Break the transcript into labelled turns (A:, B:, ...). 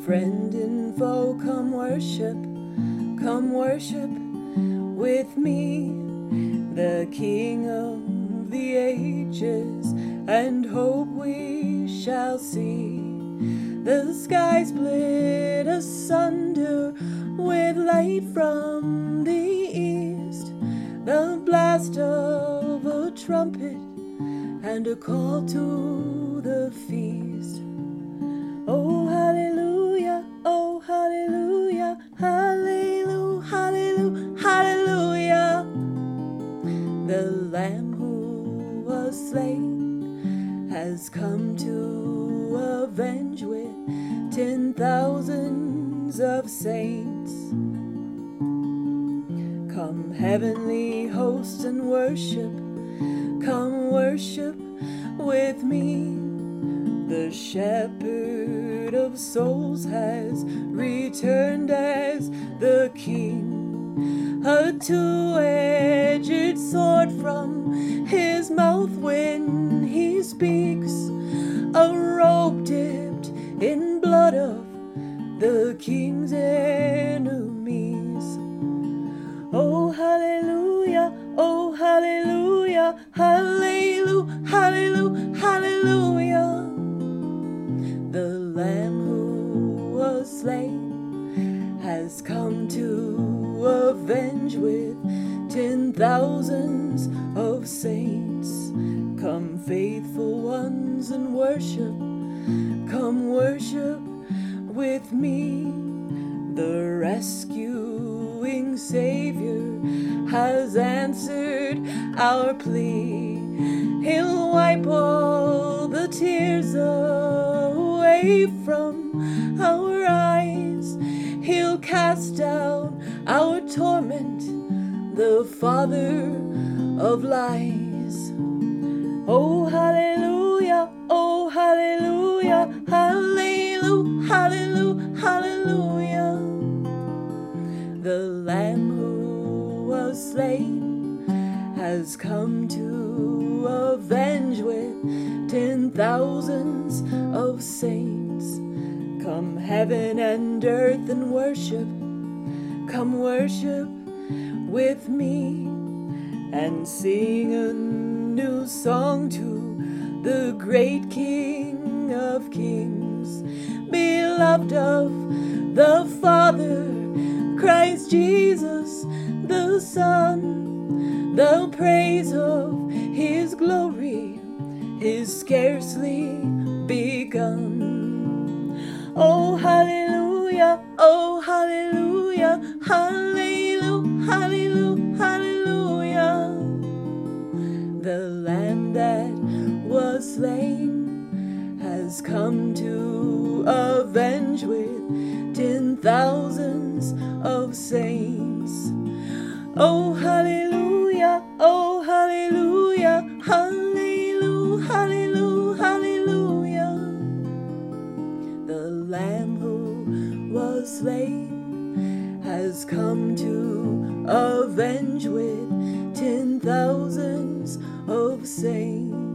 A: Friend and foe, come worship with me, the King of the ages, and hope we shall see. The sky split asunder with light from the east, the blast of a trumpet and a call to the feast. Oh, hallelujah, oh, hallelujah, hallelujah, hallelujah, hallelujah. The Lamb who was slain has come to avenge with 10,000s of saints. Come, heavenly hosts, and worship. Come worship with me. The shepherd of souls has returned as the King. A two-edged sword from his mouth when he speaks, a robe dipped in blood of the King's enemies. Oh, hallelujah, oh, hallelujah, hallelujah, hallelujah, hallelujah. The Lamb who was slain has come to avenge with 10,000s of saints. Come, faithful ones, and worship. Come worship with me. The rescuing Savior has answered our plea. He'll wipe all the tears away from our eyes. He'll cast out our torment, the father of lies. Oh, hallelujah, oh, hallelujah, hallelujah, hallelujah, hallelujah. The Lamb who was slain has come to avenge with 10,000s of saints. Come, heaven and earth, and worship. Come worship with me and sing a new song to the great King of Kings, beloved of the Father, Christ Jesus the Son. The praise of his glory is scarcely begun. Oh, hallelujah, oh, hallelujah, hallelujah, hallelujah, hallelujah. The Lamb that was slain has come to avenge with 10,000s of saints. Oh, hallelujah, oh, hallelujah, hallelujah, hallelujah, hallelujah. The Lamb who was slain has come to avenge with 10,000s of saints.